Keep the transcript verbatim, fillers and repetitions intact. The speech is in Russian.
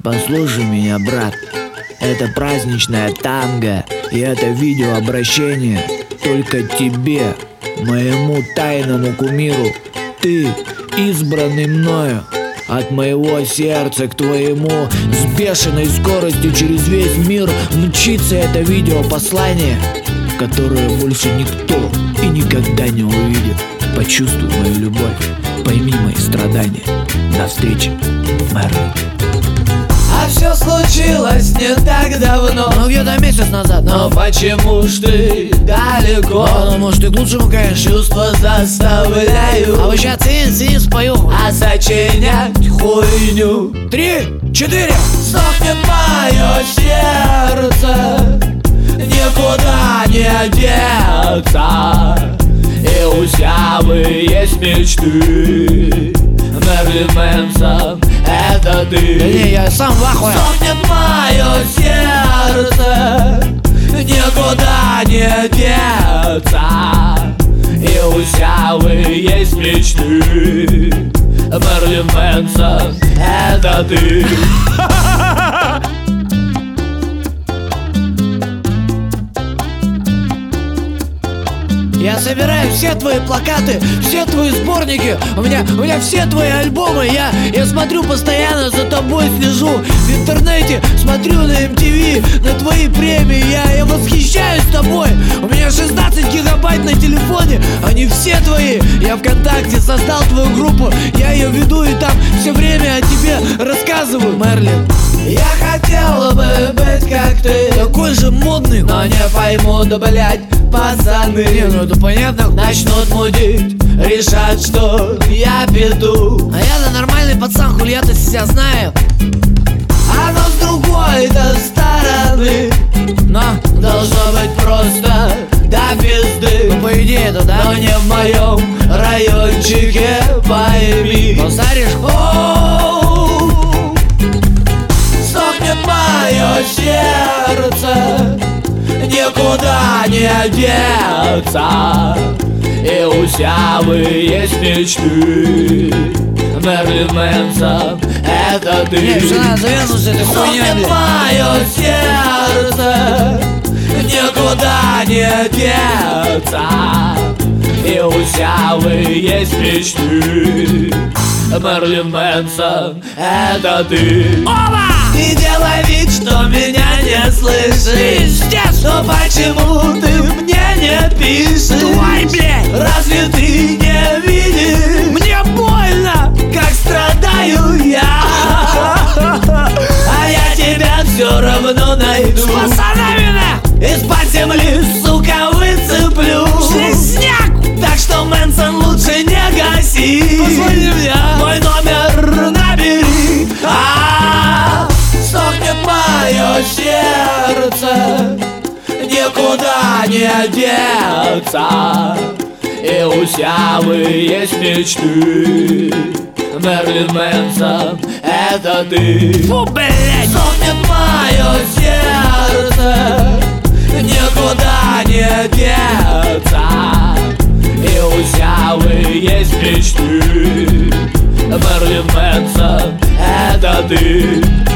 Послушай меня, брат. Это праздничная танго, и это видеообращение только тебе, моему тайному кумиру. Ты, избранный мною, от моего сердца к твоему, с бешеной скоростью через весь мир мчится это видеопослание, которое больше никто и никогда не увидит. Почувствуй мою любовь, пойми мои страдания. До встречи, Мерлин. А все случилось не так давно, Ну где-то месяц назад. но почему ж ты далеко? Потому что ты к лучшему, конечно. Чувства заставляют А вы сейчас цени, цени, спою. а сочинять хуйню. Три, четыре. Сохнет мое сердце, никуда не деться, и у Сявы есть мечты. Мерлин Мэнсон, это ты. Да не, я сам в ахуе. Сохнет мое сердце, никуда не деться, и у Сявы есть мечты. Мерлин Мэнсон, это ты. Я собираю все твои плакаты, все твои сборники. У меня, у меня все твои альбомы. Я, я смотрю постоянно за тобой, слежу в интернете, смотрю на эм ти ви, на твои премии. Я, я восхищаюсь тобой. У меня шестнадцать гигабайт на телефоне, они все твои. Я ВКонтакте создал твою группу, я ее веду и там все время о тебе рассказываю. Мерлин, Я хотела бы быть как ты, такой же модный, но не поймут, блять, пацаны. Не, ну это понятно. Начнут мудить, решат, что я петух. А я-то нормальный пацан, хули я-то себя знаю. А но с другой-то стороны На, должно быть просто до пизды. ну по идее это, да? Но не в моем райончике, пойми. Базаришь? Оу, сохнет мое сердце, никуда не деться, и у Сявы есть мечты. Мерлин Мэнсон, это ты. Не, все надо завязывать с этой хуйней, Сохнет блядь. мое сердце, никуда не деться, и у Сявы есть мечты. Мерлин Мэнсон, это ты. Оба! Не делай вид, что меня не слышишь. Пиздец! Но почему ты мне не пишешь? Тварь, блядь! Разве ты не видишь, Мне больно! как страдаю я? А я тебя все равно найду. С пацанами, на! Из-под земли, сука, выцеплю. Слизняк! Так что, Мэнсон, лучше не гаси. Позвони мне. Мой номер набери. А, сохнет мое сердце, никуда не деться, и у Сявы есть мечты. Мерлин Мэнсон, это ты. Фу, блядь! Сохнет мое сердце, никуда не деться, и у Сявы есть мечты. Мерлин Мэнсон, это ты.